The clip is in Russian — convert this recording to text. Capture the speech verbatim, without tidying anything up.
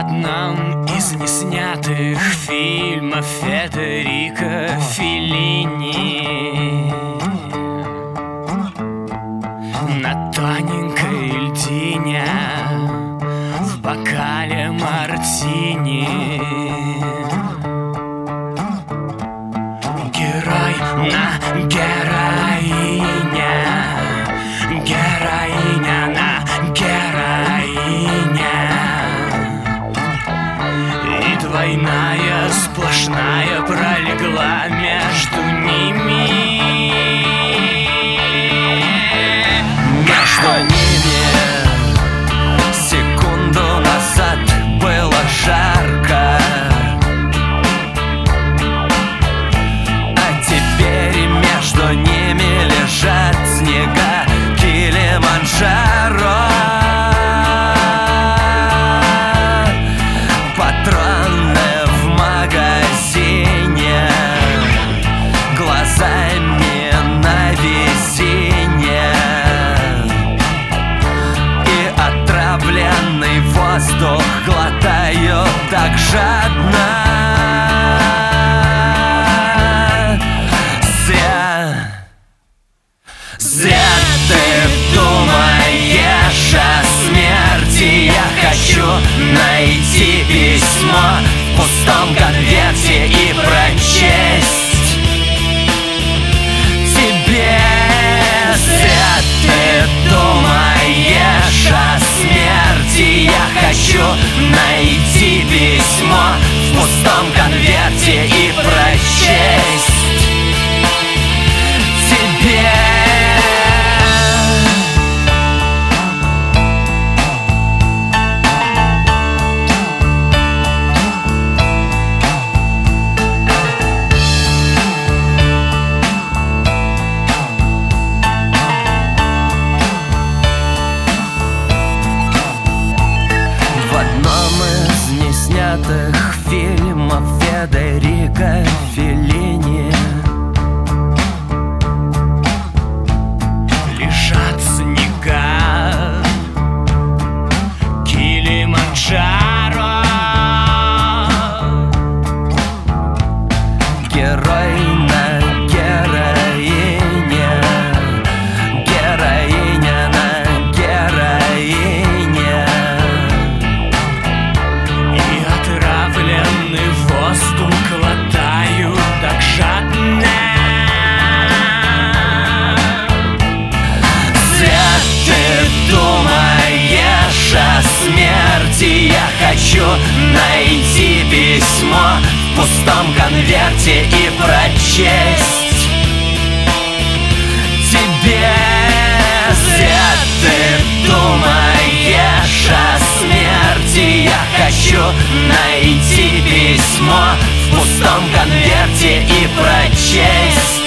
одном из неснятых фильмов Федерико Феллини на тоненькой льдине в бокале мартини герой на героине, героиня на героине, и двойная сплошная пролегла между ними. Между ними секунду назад было жарко, а теперь между ними лежат снега Килиманджаро. Патроны в магазине, глазами на весенне, и отравленный воздух глотаю так жадно. Зря, зря ты думаешь о смерти. Я хочу найти письмо в пустом конверте и прочесть тебе. Зря ты думаешь о смерти. Я хочу найти письмо в пустом конверте и прочесть тебе. Фильмов Федерико Феллини лежат снега Килиманджаро. Герой на героине, героиня на героине, И отравленный воздух глотаю так жадно. Зря ты думаешь о смерти. Я хочу найти письмо в пустом конверте и прочесть тебе. Зря ты думаешь о смерти. Я хочу найти письмо в пустом конверте и прочесть